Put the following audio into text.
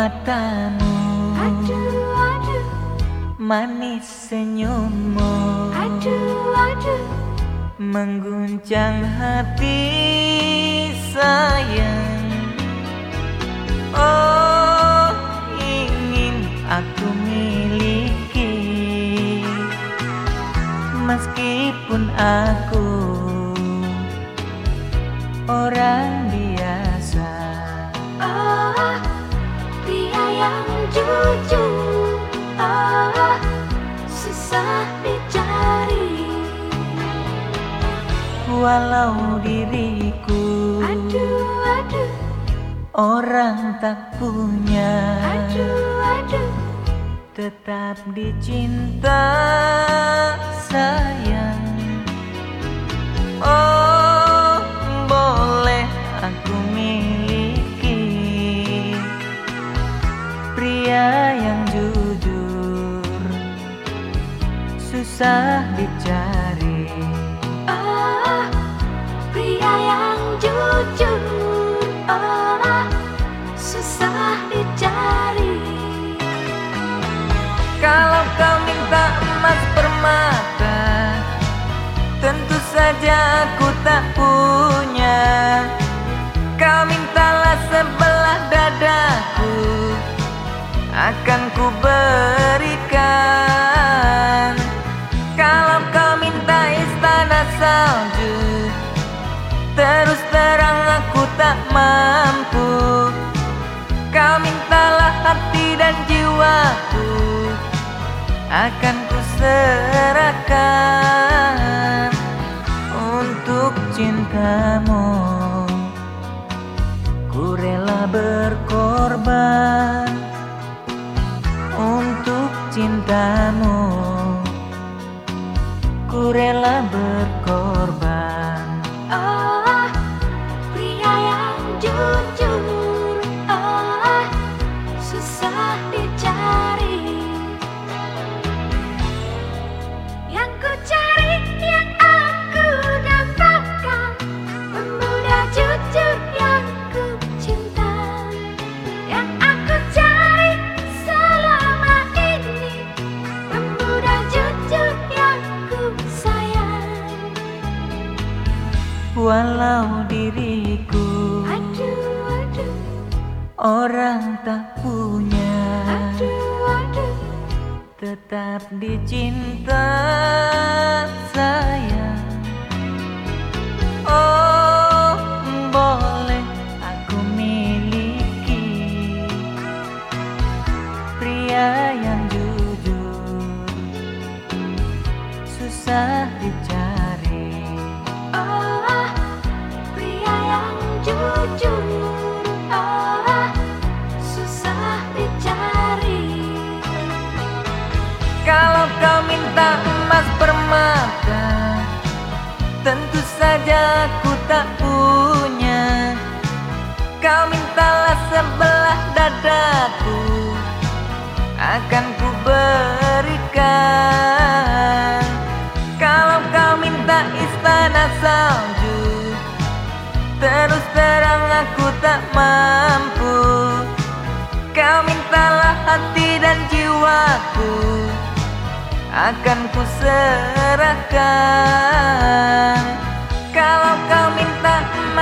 matamu, aduh, aduh, manis senyummu, aduh, aduh, mengguncang hati sayang. Oh, ingin aku miliki, meskipun aku orang biasa. oh, pria yang jujur, oh, susah dicari. Walau diriku Aduh, aduh, orang tak punya, aduh, aduh, tetap dicinta sayang. Oh, boleh aku miliki pria yang jujur, susah dicari. oh, pria yang jujur, oh, susah dicari. Kalau kau minta emas permata, tentu saja aku tak punya. Kau mintalah sebelah dadaku, akan ku berikan. Kalau kau minta istana salju, terus terang aku tak mampu. Kau mintalah hati dan jiwaku, akan ku serahkan untuk cintamu. Ku rela berkorban untuk cintamu. Ku rela berkorban. Oh, pria yang jujur, oh, susah dicari. Yang ku cari, yang aku dapatkan, pemuda jujur yang ku cinta. Yang aku cari selama ini, pemuda jujur yang ku sayang. Walau diriku Aduh, aduh, orang tak punya, aduh, aduh, tetap dicinta sayang. Oh, boleh aku miliki pria yang jujur, susah dicari. oh, pria yang jujur, oh, susah dicari. Kalau kau minta emas permata, tentu saja aku tak punya. Kau mintalah sebelah dadaku, akan ku berikan. Kalau kau minta istana salju, terus terang aku tak mampu. Kau mintalah hati dan jiwaku, akan ku serahkan. Kalau kau minta